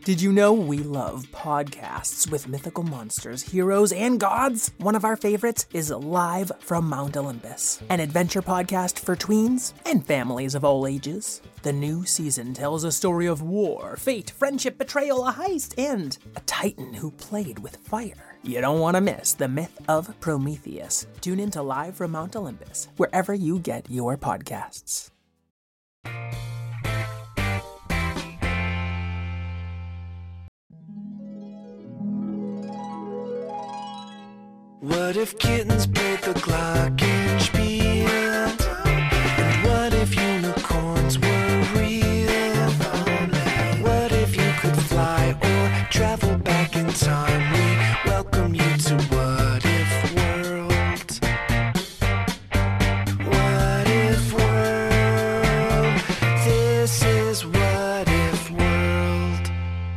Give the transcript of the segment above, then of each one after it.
Did you know we love podcasts with mythical monsters, heroes, and gods? One of our favorites is Live from Mount Olympus, an adventure podcast for tweens and families of all ages. The new season tells a story of war, fate, friendship, betrayal, a heist, and a titan who played with fire. You don't want to miss the myth of Prometheus. Tune into Live from Mount Olympus, wherever you get your podcasts. What if kittens played the glockenspiel? And what if unicorns were real? What if you could fly or travel back in time? We welcome you to What If World. What If World? This is What If World.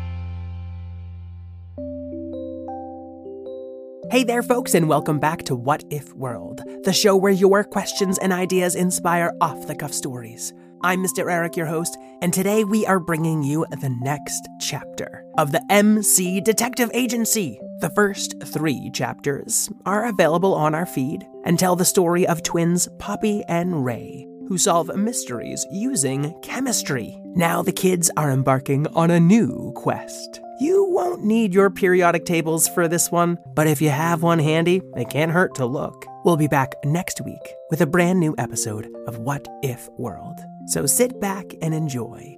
Hey there, folks, and welcome back to What If World, the show where your questions and ideas inspire off-the-cuff stories. I'm Mr. Eric, your host, and today we are bringing you the next chapter of the MC Detective Agency. The first 3 chapters are available on our feed and tell the story of twins Poppy and Ray, who solve mysteries using chemistry. Now the kids are embarking on a new quest. You won't need your periodic tables for this one, but if you have one handy, it can't hurt to look. We'll be back next week with a brand new episode of What If World. So sit back and enjoy.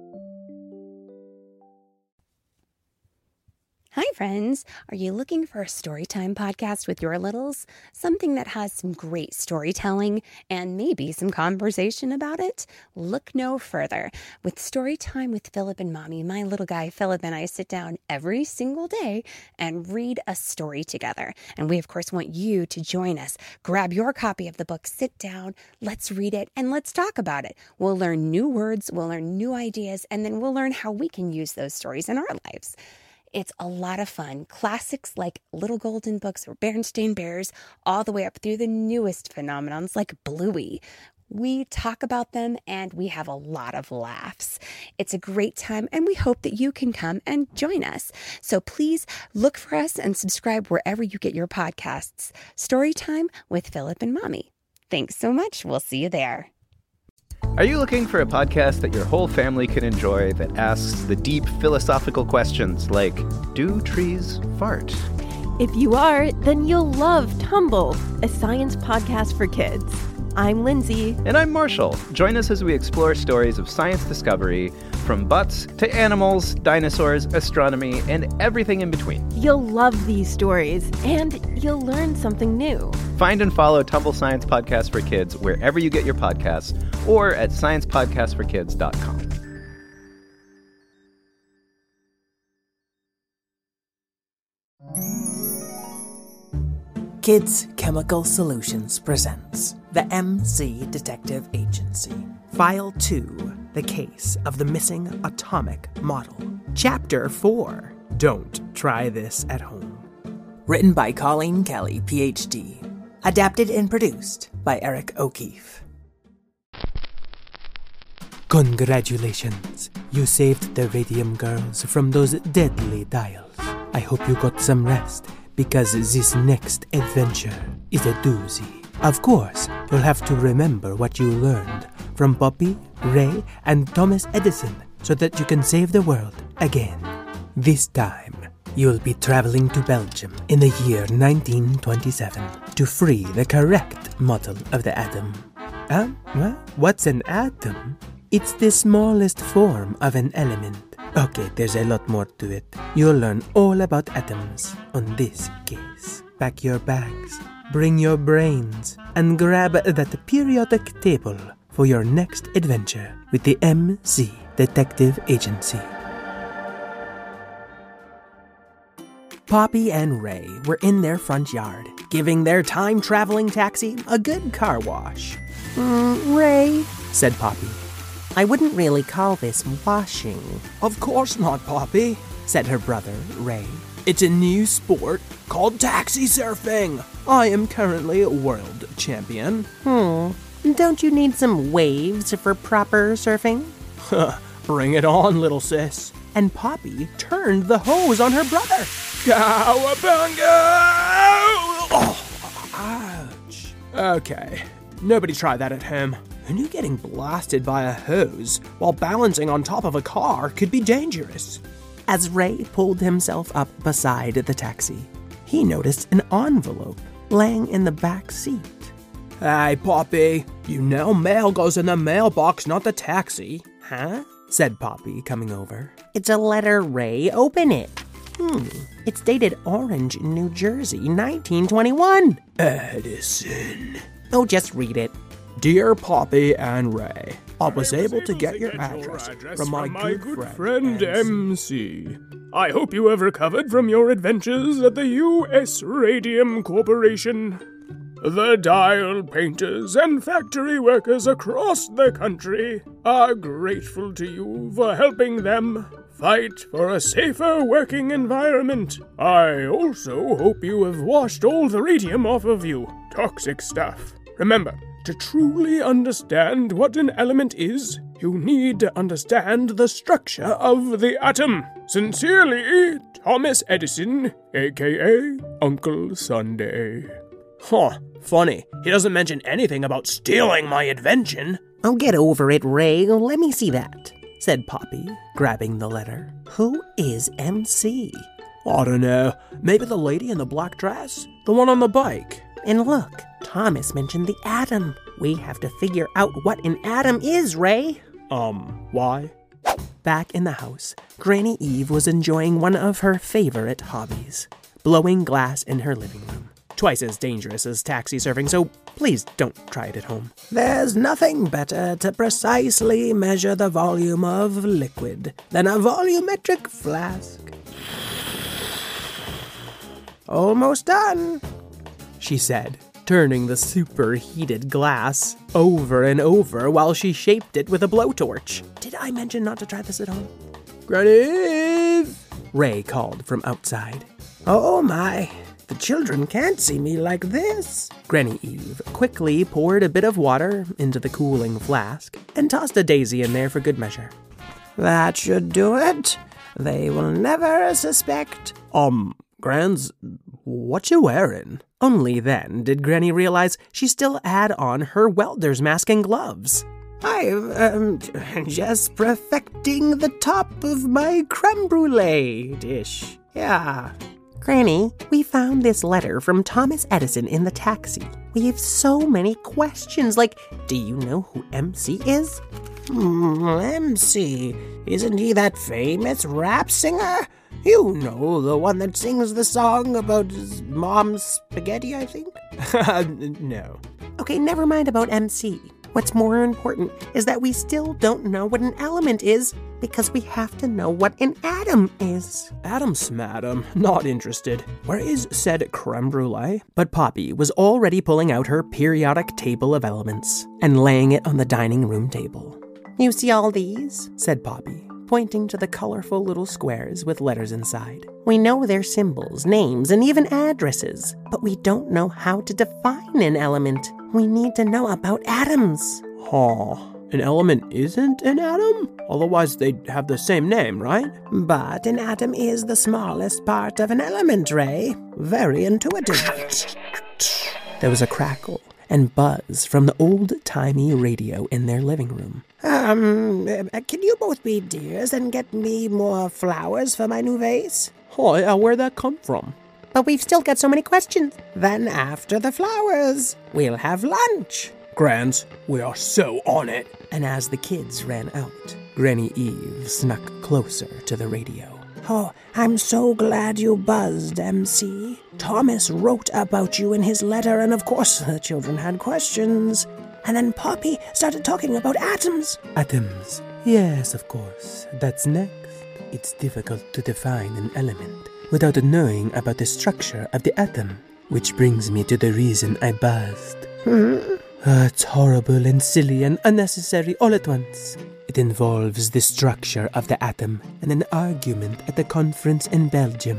Hi, friends. Are you looking for a storytime podcast with your littles? Something that has some great storytelling and maybe some conversation about it? Look no further. With Storytime with Philip and Mommy, my little guy Philip and I sit down every single day and read a story together. And we, of course, want you to join us. Grab your copy of the book, sit down, let's read it, and let's talk about it. We'll learn new words, we'll learn new ideas, and then we'll learn how we can use those stories in our lives. It's a lot of fun. Classics like Little Golden Books or Berenstain Bears, all the way up through the newest phenomenons like Bluey. We talk about them and we have a lot of laughs. It's a great time and we hope that you can come and join us. So please look for us and subscribe wherever you get your podcasts. Storytime with Philip and Mommy. Thanks so much. We'll see you there. Are you looking for a podcast that your whole family can enjoy that asks the deep philosophical questions like, do trees fart? If you are, then you'll love Tumble, a science podcast for kids. I'm Lindsay. And I'm Marshall. Join us as we explore stories of science discovery, from butts to animals, dinosaurs, astronomy, and everything in between. You'll love these stories, and you'll learn something new. Find and follow Tumble Science Podcast for Kids wherever you get your podcasts, or at sciencepodcastforkids.com. Kids Chemical Solutions presents the MC Detective Agency. File 2, The Case of the Missing Atomic Model. Chapter 4, Don't Try This at Home. Written by Colleen Kelly, Ph.D. Adapted and produced by Eric O'Keefe. Congratulations. You saved the Radium Girls from those deadly dials. I hope you got some rest, because this next adventure is a doozy. Of course, you'll have to remember what you learned from Poppy, Ray, and Thomas Edison so that you can save the world again. This time, you'll be traveling to Belgium in the year 1927 to free the correct model of the atom. What's an atom? It's the smallest form of an element. Okay, there's a lot more to it. You'll learn all about atoms on this case. Pack your bags, bring your brains, and grab that periodic table for your next adventure with the MC Detective Agency. Poppy and Ray were in their front yard, giving their time-traveling taxi a good car wash. Ray, Said Poppy. I wouldn't really call this washing. Of course not, Poppy, said her brother, Ray. It's a new sport called taxi surfing. I am currently a world champion. don't you need some waves for proper surfing? Bring it on, little sis. and Poppy turned the hose on her brother. Cowabunga! Oh, ouch. Okay, nobody try that at home. Who knew getting blasted by a hose while balancing on top of a car could be dangerous? As Ray pulled himself up beside the taxi, he noticed an envelope laying in the back seat. Hey, Poppy, you know mail goes in the mailbox, not the taxi. Huh? Said Poppy, coming over. It's a letter, Ray. Open it. It's dated Orange, New Jersey, 1921. Edison. Oh, just read it. Dear Poppy and Ray, I was able to get your address from my good friend MC. I hope you have recovered from your adventures at the U.S. Radium Corporation. The dial painters and factory workers across the country are grateful to you for helping them fight for a safer working environment. I also hope you have washed all the radium off of you. Toxic stuff. Remember, to truly understand what an element is, you need to understand the structure of the atom. Sincerely, Thomas Edison, a.k.a. Uncle Sunday. Huh, funny. He doesn't mention anything about stealing my invention. Oh, get over it, Ray. Let me see that, said Poppy, grabbing the letter. Who is MC? I don't know. Maybe the lady in the black dress? The one on the bike. And look, Thomas mentioned the atom. We have to figure out what an atom is, Ray. Why? Back in the house, Granny Eve was enjoying one of her favorite hobbies, blowing glass in her living room. Twice as dangerous as taxi surfing, so please don't try it at home. There's nothing better to precisely measure the volume of liquid than a volumetric flask. Almost done, she said, turning the superheated glass over and over while she shaped it with a blowtorch. Did I mention not to try this at home? Granny! Ray called from outside. Oh my, the children can't see me like this. Granny Eve quickly poured a bit of water into the cooling flask and tossed a daisy in there for good measure. That should do it. They will never suspect. Grands, what you wearing? Only then did Granny realize she still had on her welder's mask and gloves. I'm just perfecting the top of my creme brulee dish. Yeah. Granny, we found this letter from Thomas Edison in the taxi. We have so many questions, like, do you know who MC is? MC? Isn't he that famous rap singer? You know, the one that sings the song about his mom's spaghetti, I think? No. Okay, never mind about MC. What's more important is that we still don't know what an element is, because we have to know what an atom is. Atom smadam, not interested. Where is said creme brulee? But Poppy was already pulling out her periodic table of elements and laying it on the dining room table. You see all these? Said Poppy, pointing to the colorful little squares with letters inside. We know their symbols, names, and even addresses, but we don't know how to define an element. We need to know about atoms. Huh. An element isn't an atom? Otherwise they'd have the same name, right? But an atom is the smallest part of an element, Ray. Very intuitive. There was a crackle and buzz from the old-timey radio in their living room. Can you both be dears and get me more flowers for my new vase? Oh, yeah, where'd that come from? But we've still got so many questions. Then after the flowers, we'll have lunch. Grands, we are so on it. And as the kids ran out, Granny Eve snuck closer to the radio. Oh, I'm so glad you buzzed, MC. Thomas wrote about you in his letter, and of course the children had questions. And then Poppy started talking about atoms. Atoms. Yes, of course. That's next. It's difficult to define an element without knowing about the structure of the atom. Which brings me to the reason I buzzed. It's horrible and silly and unnecessary all at once. It involves the structure of the atom and an argument at the conference in Belgium,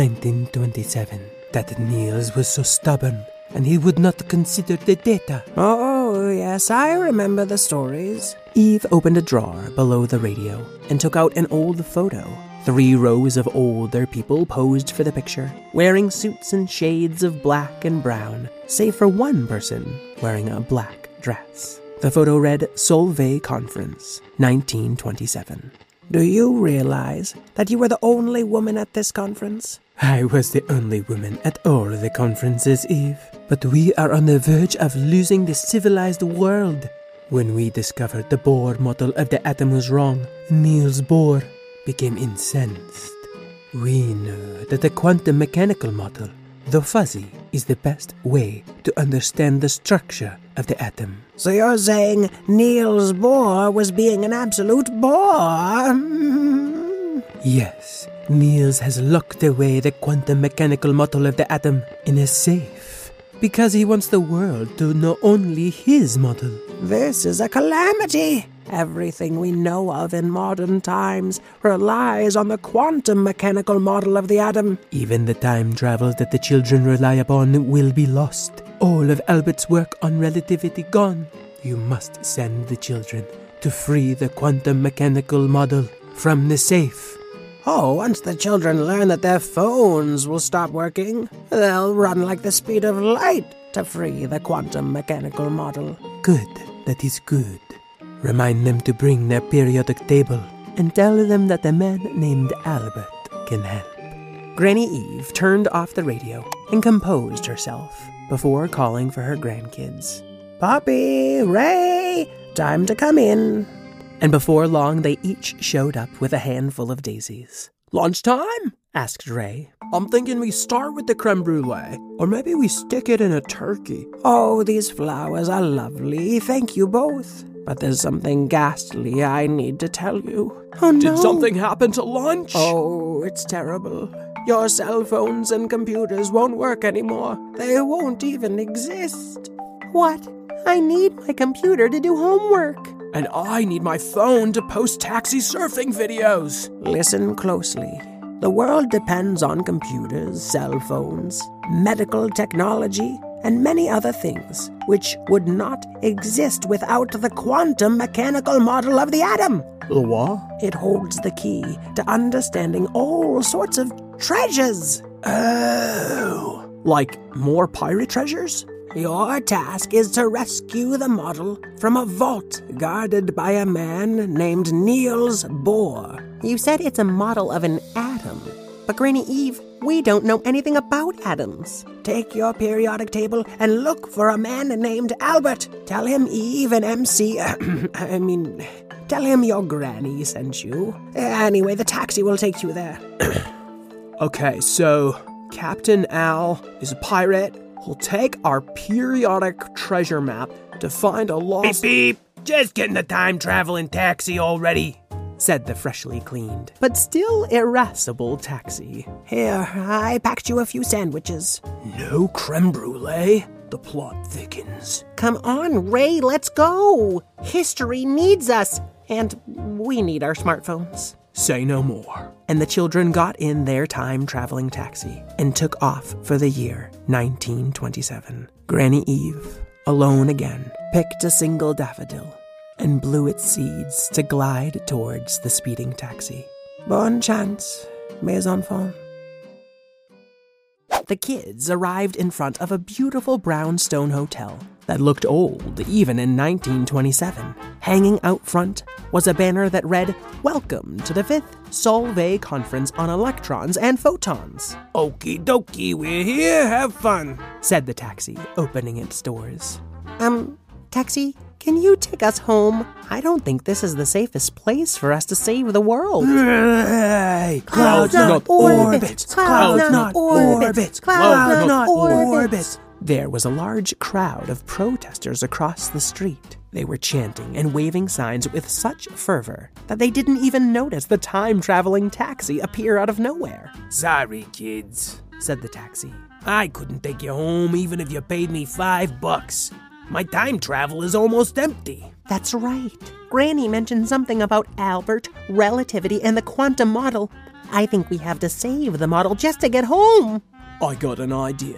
1927, that Niels was so stubborn and he would not consider the data. Oh, yes, I remember the stories. Eve opened a drawer below the radio and took out an old photo 3 rows of older people posed for the picture, wearing suits in shades of black and brown, save for one person wearing a black dress. The photo read Solvay Conference, 1927. Do you realize that you were the only woman at this conference? I was the only woman at all the conferences, Eve. But we are on the verge of losing the civilized world. When we discovered the Bohr model of the atom was wrong, Niels Bohr became incensed. We know that the quantum mechanical model, though fuzzy, is the best way to understand the structure of the atom. So you're saying Niels Bohr was being an absolute bore? Yes, Niels has locked away the quantum mechanical model of the atom in a safe, because he wants the world to know only his model. This is a calamity. Everything we know of in modern times relies on the quantum mechanical model of the atom. Even the time travel that the children rely upon will be lost. All of Albert's work on relativity gone. You must send the children to free the quantum mechanical model from the safe. Oh, once the children learn that their phones will stop working, they'll run like the speed of light to free the quantum mechanical model. Good, that is good. Remind them to bring their periodic table and tell them that a man named Albert can help. Granny Eve turned off the radio and composed herself before calling for her grandkids. Poppy, Ray, time to come in. And before long, they each showed up with a handful of daisies. Lunchtime? Asked Ray. I'm thinking we start with the creme brulee, or maybe we stick it in a turkey. Oh, these flowers are lovely. Thank you both. But there's something ghastly I need to tell you. Oh, no. Did something happen to lunch? Oh, it's terrible. Your cell phones and computers won't work anymore. They won't even exist. What? I need my computer to do homework. And I need my phone to post taxi surfing videos. Listen closely. The world depends on computers, cell phones, medical technology, and many other things, which would not exist without the quantum mechanical model of the atom. The what? It holds the key to understanding all sorts of treasures. Oh. Like more pirate treasures? Your task is to rescue the model from a vault guarded by a man named Niels Bohr. You said it's a model of an atom. But Granny Eve, we don't know anything about atoms. Take your periodic table and look for a man named Albert. Tell him Eve and MC... tell him your granny sent you. Anyway, the taxi will take you there. Okay, so Captain Al is a pirate. He'll take our periodic treasure map to find a lost... Beep, beep. Just get in the time-traveling taxi already, said the freshly cleaned, but still irascible taxi. Here, I packed you a few sandwiches. No creme brulee? The plot thickens. Come on, Ray, let's go. History needs us, and we need our smartphones. Say no more. And the children got in their time-traveling taxi and took off for the year 1927. Granny Eve, alone again, picked a single daffodil and blew its seeds to glide towards the speeding taxi. Bonne chance, mes enfants. The kids arrived in front of a beautiful brownstone hotel that looked old even in 1927. Hanging out front was a banner that read, "Welcome to the 5th Solvay Conference on Electrons and Photons." Okie dokie, we're here, have fun, said the taxi, opening its doors. Taxi, can you take us home? I don't think this is the safest place for us to save the world. Clouds not orbits, clouds not orbits, clouds not orbits. There was a large crowd of protesters across the street. They were chanting and waving signs with such fervor that they didn't even notice the time-traveling taxi appear out of nowhere. Sorry, kids, said the taxi. I couldn't take you home even if you paid me $5. My time travel is almost empty. That's right. Granny mentioned something about Albert, relativity, and the quantum model. I think we have to save the model just to get home. I got an idea.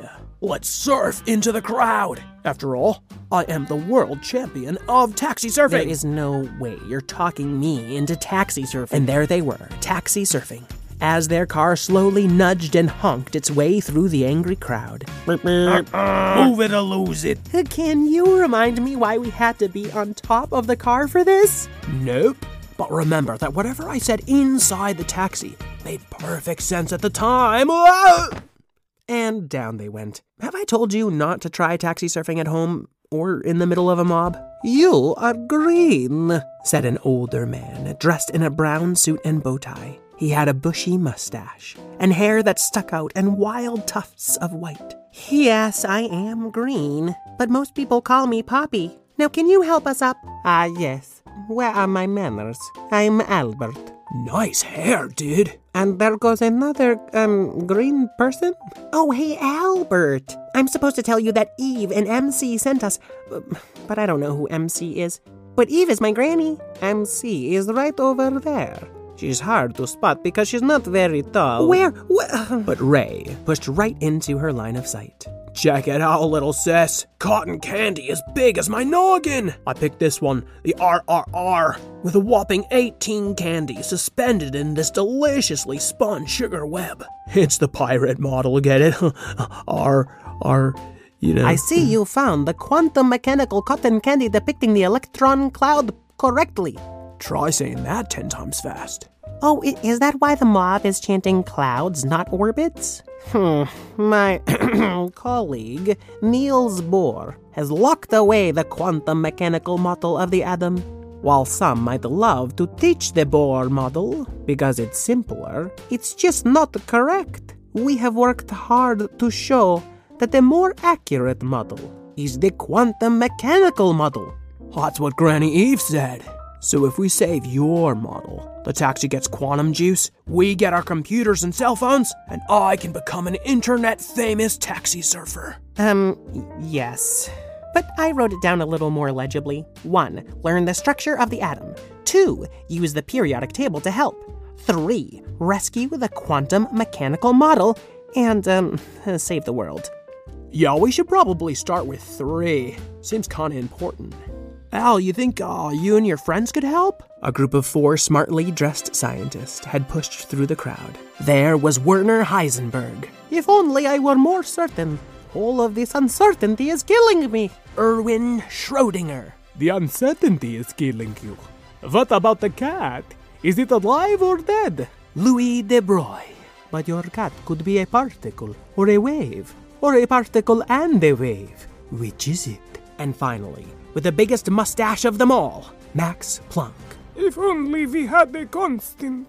let's surf into the crowd. After all, I am the world champion of taxi surfing. There is no way you're talking me into taxi surfing. And there they were, taxi surfing, as their car slowly nudged and honked its way through the angry crowd. Move it or lose it. Can you remind me why we had to be on top of the car for this? Nope. But remember that whatever I said inside the taxi made perfect sense at the time. And down they went. Have I told you not to try taxi surfing at home or in the middle of a mob? You are green, said an older man dressed in a brown suit and bow tie. He had a bushy mustache and hair that stuck out and wild tufts of white. Yes, I am green, but most people call me Poppy. Now can you help us up? Yes. Where are my manners? I'm Albert. Nice hair, dude. And there goes another, green person? Oh, hey, Albert. I'm supposed to tell you that Eve and MC sent us, but I don't know who MC is. But Eve is my granny. MC is right over there. She's hard to spot because she's not very tall. Where? But Ray pushed right into her line of sight. Check it out, little sis. Cotton candy as big as my noggin. I picked this one, the RRR, with a whopping 18 candies suspended in this deliciously spun sugar web. It's the pirate model, get it? You know. I see you found the quantum mechanical cotton candy depicting the electron cloud correctly. Try saying that 10 times fast. Oh, is that why the mob is chanting clouds, not orbits? My colleague, Niels Bohr, has locked away the quantum mechanical model of the atom. While some might love to teach the Bohr model because it's simpler, it's just not correct. We have worked hard to show that the more accurate model is the quantum mechanical model. That's what Granny Eve said. So if we save your model, the taxi gets quantum juice, we get our computers and cell phones, and I can become an internet-famous taxi surfer. Yes. But I wrote it down a little more legibly. 1. Learn the structure of the atom. 2. Use the periodic table to help. 3. Rescue the quantum mechanical model. And, save the world. Yeah, we should probably start with 3. Seems kinda important. Al, you think you and your friends could help? A group of 4 smartly dressed scientists had pushed through the crowd. There was Werner Heisenberg. If only I were more certain. All of this uncertainty is killing me. Erwin Schrödinger. The uncertainty is killing you. What about the cat? Is it alive or dead? Louis de Broglie. But your cat could be a particle, or a wave, or a particle and a wave. Which is it? And finally, with the biggest mustache of them all, Max Planck. If only we had a constant.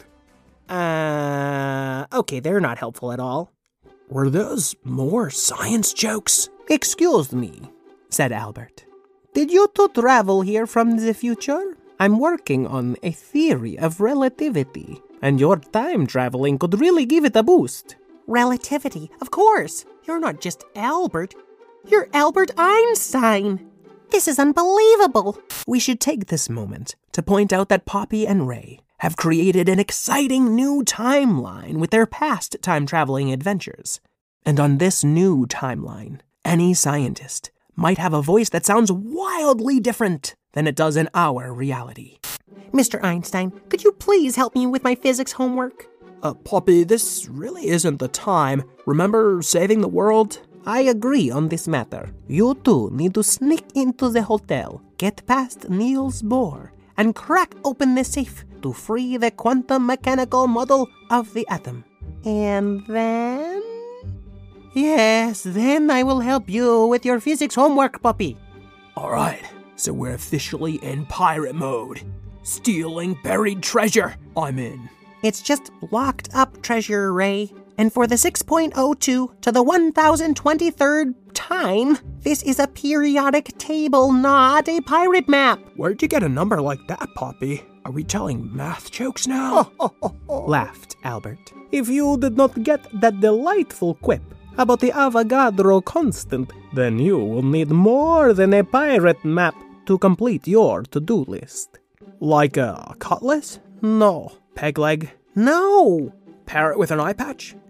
Okay, they're not helpful at all. Were those more science jokes? Excuse me, said Albert. Did you two travel here from the future? I'm working on a theory of relativity, and your time traveling could really give it a boost. Relativity, of course. You're not just Albert. You're Albert Einstein. This is unbelievable. We should take this moment to point out that Poppy and Ray have created an exciting new timeline with their past time-traveling adventures. And on this new timeline, any scientist might have a voice that sounds wildly different than it does in our reality. Mr. Einstein, could you please help me with my physics homework? Poppy, this really isn't the time. Remember saving the world? I agree on this matter. You two need to sneak into the hotel, get past Niels Bohr, and crack open the safe to free the quantum mechanical model of the atom. And then? Yes, then I will help you with your physics homework, Poppy. Alright, so we're officially in pirate mode. Stealing buried treasure. I'm in. It's just locked up treasure, Ray. And for the 6.02 to the 1023rd time, this is a periodic table, not a pirate map. Where'd you get a number like that, Poppy? Are we telling math jokes now? Laughed Albert. If you did not get that delightful quip about the Avogadro constant, then you will need more than a pirate map to complete your to-do list. Like a cutlass? No. Peg leg? No. Parrot with an eye patch?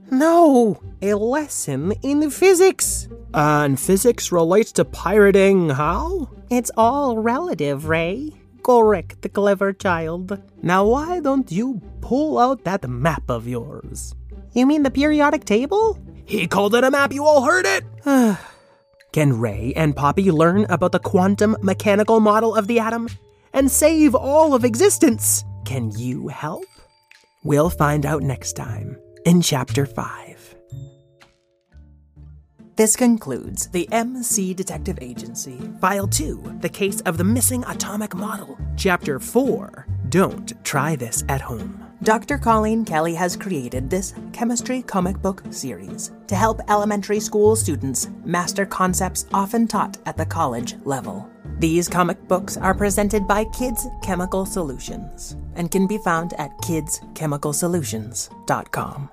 No, a lesson in physics. And physics relates to pirating how? It's all relative, Ray. Correct, clever child. Now why don't you pull out that map of yours? You mean the periodic table? He called it a map, you all heard it! Can Ray and Poppy learn about the quantum mechanical model of the atom and save all of existence? Can you help? We'll find out next time in Chapter 5. This concludes the MC Detective Agency, File 2, The Case of the Missing Atomic Model, Chapter 4, Don't Try This at Home. Dr. Colleen Kelly has created this chemistry comic book series to help elementary school students master concepts often taught at the college level. These comic books are presented by Kids Chemical Solutions and can be found at kidschemicalsolutions.com.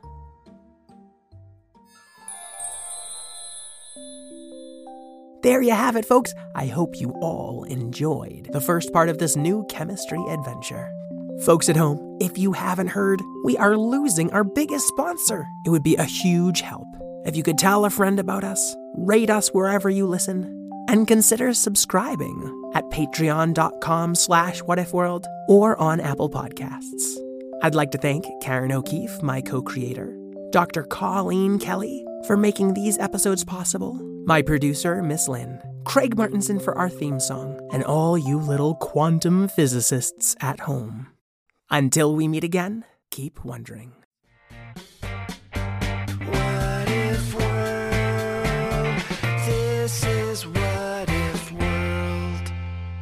There you have it, folks. I hope you all enjoyed the first part of this new chemistry adventure. Folks at home, if you haven't heard, we are losing our biggest sponsor. It would be a huge help if you could tell a friend about us, rate us wherever you listen, and consider subscribing at patreon.com/whatifworld or on Apple Podcasts. I'd like to thank Karen O'Keefe, my co-creator, Dr. Colleen Kelly for making these episodes possible, my producer, Miss Lynn, Craig Martinson for our theme song, and all you little quantum physicists at home. Until we meet again, keep wondering. What if world? This is What If World.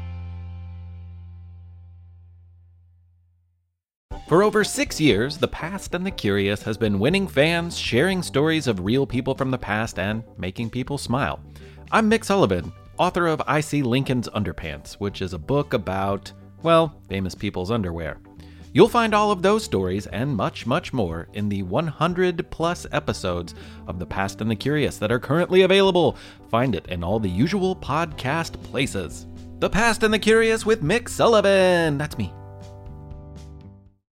For over 6 years, The Past and the Curious has been winning fans, sharing stories of real people from the past, and making people smile. I'm Mick Sullivan, author of I See Lincoln's Underpants, which is a book about, well, famous people's underwear. You'll find all of those stories and much, much more in the 100-plus episodes of The Past and the Curious that are currently available. Find it in all the usual podcast places. The Past and the Curious with Mick Sullivan. That's me.